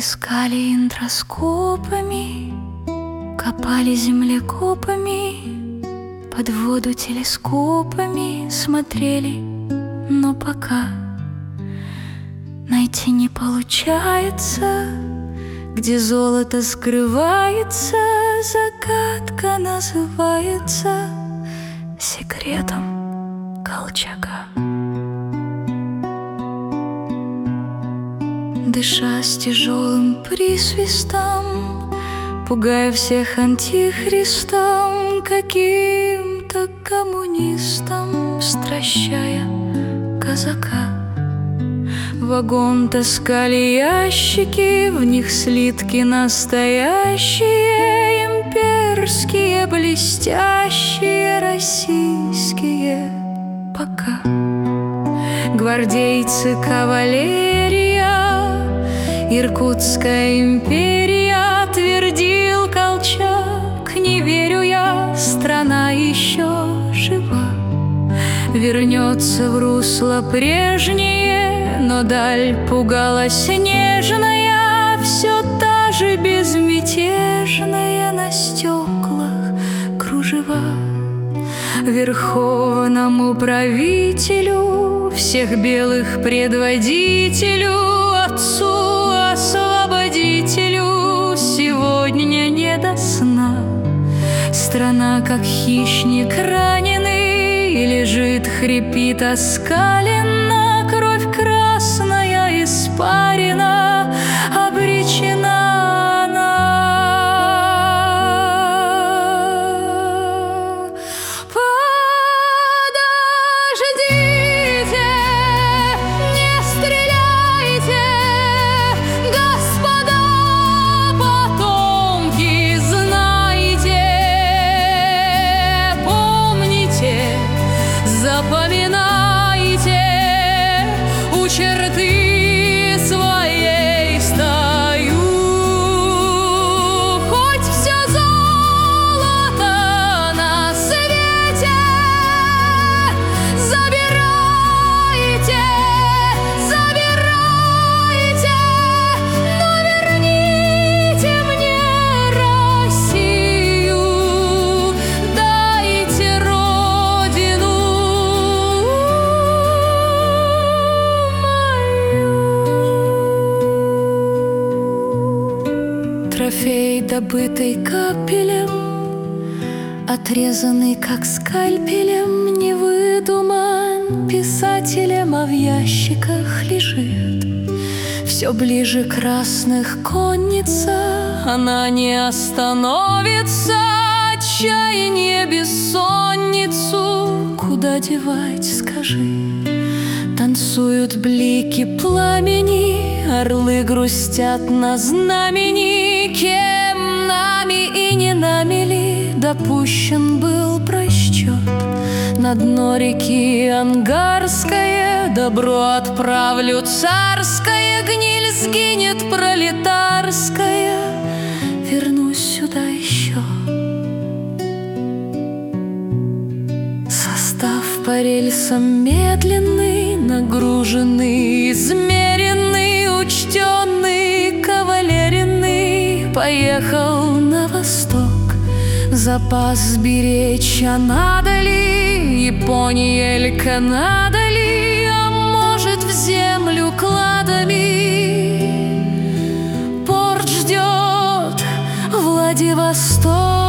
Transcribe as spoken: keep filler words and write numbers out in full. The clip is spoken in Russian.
Искали интроскопами, копали землекопами, под воду телескопами смотрели, но пока найти не получается, где золото скрывается. Загадка называется секретом Колчака. Дыша с тяжелым присвистом, пугая всех антихристом, каким-то коммунистом, стращая казака. Вагон таскали ящики, в них слитки настоящие, имперские, блестящие, российские. Пока гвардейцы, кавалерия, Иркутская империя, твердил Колчак. Не верю я, страна еще жива, вернется в русло прежнее. Но даль пугалась нежная, все та же безмятежная, на стеклах кружева. Верховному правителю, всех белых предводителю, отцу освободителю сегодня не до сна. Страна, как хищник раненый, лежит, хрипит оскаленно, кровь красная испарена, обречена она. Подождите, не стреляйте, господа потомки, знайте, помните, запоминайте, у черты своей стою. Хоть все золото на свете забирайте, забирайте, но верните мне Россию, дайте родину мою. Трофей, добытый капелем, отрезанный как скальпелем, не выдуман писателем, а в ящиках лежит. Все ближе красных конница, она не остановится. Отчаяние, бессонницу куда девать, скажи? Танцуют блики пламени, орлы грустят на знамени. Кем, нами и не нами ли, допущен был просчет? На дно реки Ангарское добро отправлю царское, гниль сгинет пролетарская, вернусь сюда еще. Состав по рельсам медленный, нагруженный, измеренный, учтенный, кавалеренный, поехал на восток. Запас сберечь, а надо ли Япония или Канада ли, а может в землю кладами. Порт ждет Владивосток.